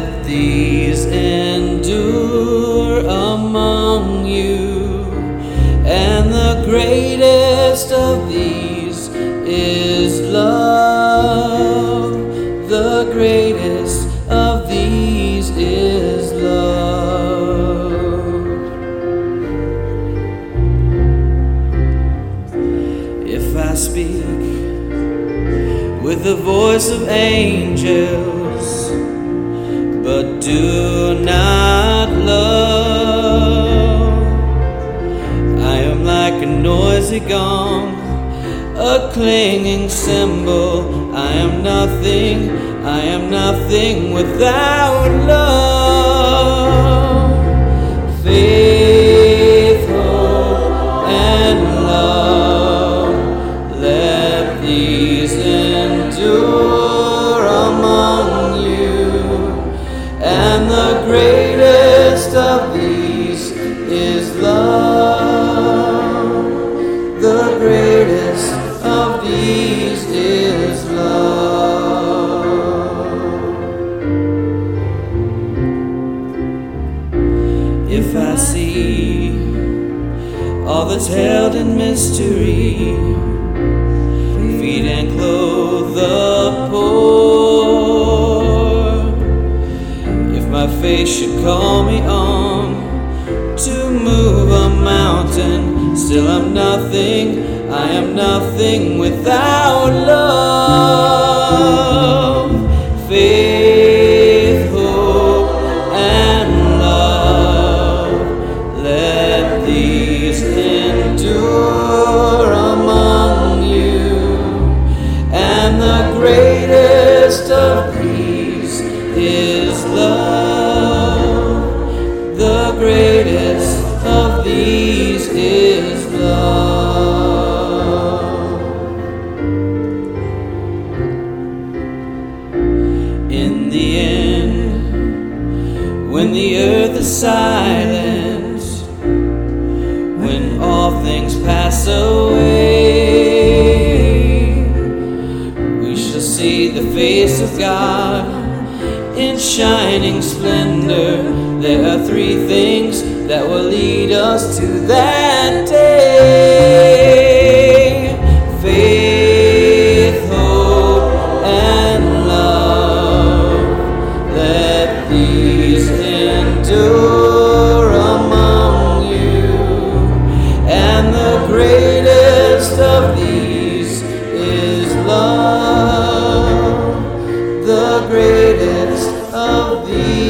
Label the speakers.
Speaker 1: Let these endure among you, and the greatest of these is love. The greatest of these is love. If I speak with the voice of angels, but do not love, I am like a noisy gong, a clanging cymbal. I am nothing without love. Faith, hope, and love, let these endure among you, and the greatest of these is love. The greatest of these is love. If I see all that's held in mystery, feed and clothe the poor, if my faith should call me on to move a mountain, still I'm nothing, I am nothing without love. Faith, hope, and love, let these endure among you, and the greatest of these is love. The greatest of these is love. In the end, when the earth is silent, when all things pass away, we shall see the face of God in shining splendor. There are three things that will lead us to that day: faith, hope, and love. Let these endure among you, and the greatest of these is love. The greatest of these